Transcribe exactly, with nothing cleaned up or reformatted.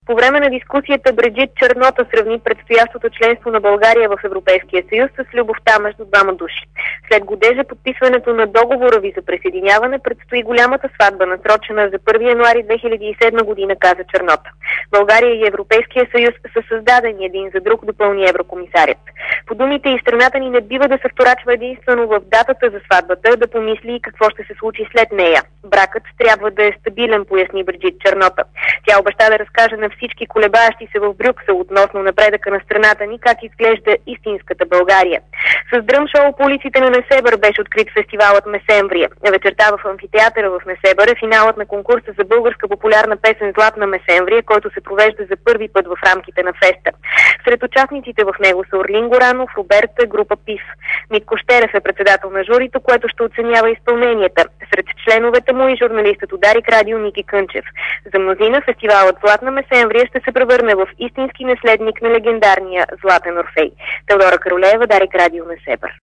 По време на дискусията Бриджит Чернота сравни предстоящото членство на България в Европейския съюз с любовта между двама души. След годежа подписването на договора ви за присъединяване предстои голямата сватба, насрочена за първи януари две хиляди и седма година, каза Чернота. България и Европейския съюз са създадени един за друг, допълни еврокомисарят. По думите и страната ни не бива да се вторачва единствено в датата за сватбата, да помисли и какво ще се случи след нея. Бракът трябва да е стабилен, поясни Бриджит Чернота. Тя обеща да разкаже на всички колебаещи се в Брюксел относно напредъка на страната ни как изглежда истинската България. С дръм-шоу по улиците на Несебър беше открит фестивалът Месемврия. Вечерта в амфитеатъра в Несебър е финалът на конкурса за българска популярна песен Златна Месемврия, който се провежда за първи път в рамките на феста. Сред участниците в него са Орлин Горанов, Роберта, група ПИФ. Митко Щерев е председател на журито, което ще оценява изпълненията. Сред членовете му и журналистът от Дарик Радио Ники Кънчев. За мнозина фестивалът Златна Месемврия ще се превърне в истински наследник на легендарния Златен Орфей. Теодора Каролеева, Дарик Радио Несебър.